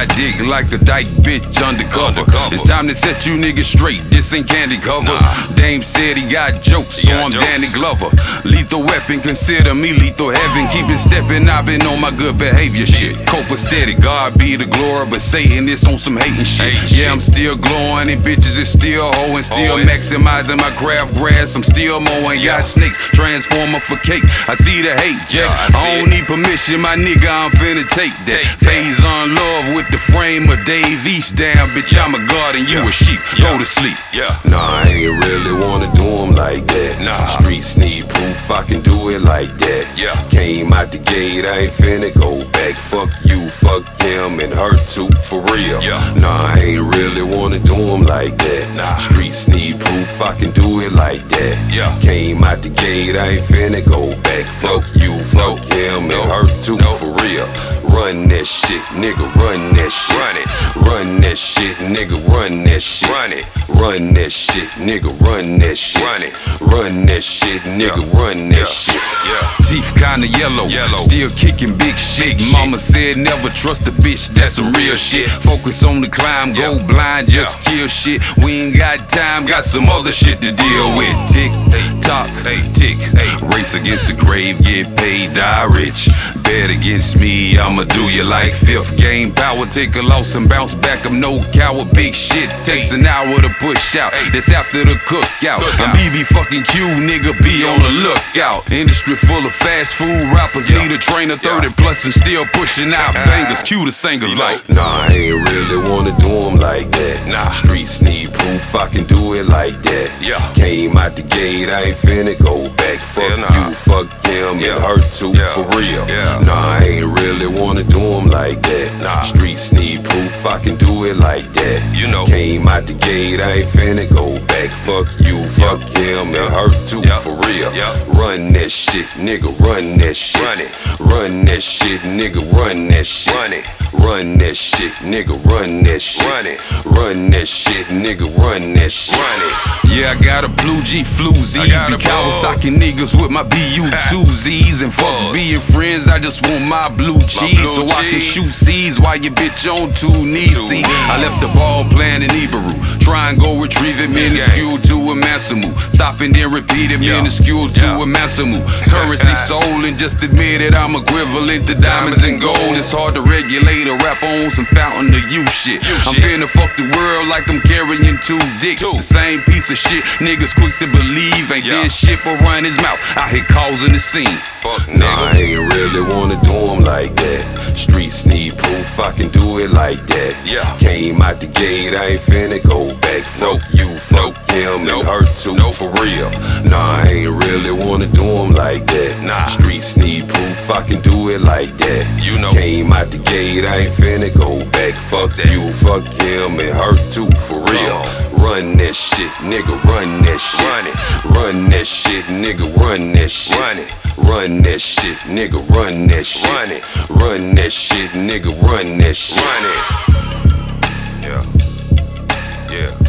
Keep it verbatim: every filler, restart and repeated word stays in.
ride dick like a dyke bitch undercover. undercover. It's time to set you niggas straight, this ain't candy cover. Nah. Dame said he got jokes, he so got I'm jokes. Danny Glover. Lethal weapon, consider me lethal heaven. Keep it stepping, I've been on my good behavior shit. Copacetic, God be the glory, but Satan is on some hating shit. Hate yeah, shit. I'm still glowing and bitches is still hoeing. Still oh, maximizing my craft grass, I'm still mowing. Yeah. Got snakes, transformer for cake. I see the hate, Jack. Yeah, I, I don't it. need permission, my nigga, I'm finna take that. Take Phase that. on love with the frame of Dave East. Damn, bitch, yeah. I'm a god and you yeah. a sheep. Yeah. Go to sleep. Yeah. Nah, I ain't really wanna do them like that. Nah. Streets need proof, I can do it like that. Yeah. Came out the gate, I ain't finna go back. Fuck you, fuck him, and her too, for real. Yeah. Nah, I ain't really wanna do them like that. Nah. Streets need proof, I can do it like that. Yeah. Came out the gate, I ain't finna go back. Fuck you, fuck him, and her too, for real. Run that shit, nigga, run that shit. Run it. Run that shit, nigga, run that shit. Run it. Run that shit, nigga, run that shit. Run it. Run that shit, nigga, yeah. run that yeah. shit. Yeah. Teeth kinda yellow, yellow. Still kicking big shit. Big Mama shit. said never trust a bitch, that's some real shit. Focus on the climb, yeah. go blind, just yeah. kill shit. We ain't got time, got some other shit to deal with. Tick, tock, tick. Race against the grave, get paid, die rich. Bet against me, I'ma do you like fifth. Game power, take a loss and bounce back. I'm no coward, big shit takes an hour to push out. That's after the cookout. I'm B B fucking Q, nigga, be on the lookout. Industry full of fast food rappers, need a trainer thirty plus and still pushing out bangers. Cue the singers like, nah, I ain't really wanna do them like that. Nah, streets need proof, I can do it like that. Yeah, came out the gate, I ain't finna go back. Fuck yeah, nah. you, fuck him, yeah. and her too, yeah. for real. Yeah. Nah, I ain't really wanna do them like that. Nah, streets need proof, I can do it like that. You know, came out the gate, I ain't finna go back. Fuck you, fuck yeah. him, yeah. and her too, yeah. for real. Yeah. Run that shit, nigga, run that shit. Run it. Run that shit, nigga, run that shit. Run it. Run that shit, nigga, run that shit. Run it. Run that shit, nigga, run that shit. Run it. Yeah, I got a blue G floozies. Be Kawasaki niggas with my B U two Z's. And fuck Balls. being friends, I just want my blue cheese. My blue so cheese. I can shoot seeds while your bitch on two knees. Two See, knees. I left the ball playing in Ibaru. Try and go retrieve it, minuscule to a Massimo. Stop and then repeat it, yeah. minuscule to yeah. a Massimo. Currency sold and just admit it, I'm equivalent to diamonds and gold. It's hard to regulate or rap on some fountain of you shit. You I'm shit. finna fuck the world like I'm carrying two dicks. Two. The same piece of shit niggas quick to believe ain't yeah. did shit but run his mouth. Out here causing the scene. Fuck nigga. Nah, I ain't really wanna do them like that. Streets need proof, I can do it like that. Yeah. Came out the gate, I ain't finna go back. Fuck nope. you, fuck nope. him, nope. and her too, nope. for real. Nah, I ain't really wanna do them like that. Nah. Streets need proof, I can do it like that. You know. Came out the gate, I ain't finna go back. Fuck that. you, fuck him, and her too, for real. Run that shit, nigga, run that shit. Run it. Run that shit, nigga, run that shit. Run it. Run that shit, nigga, run that shit. Run it. Run that shit, nigga, run that shit. Run it. Yeah. Yeah.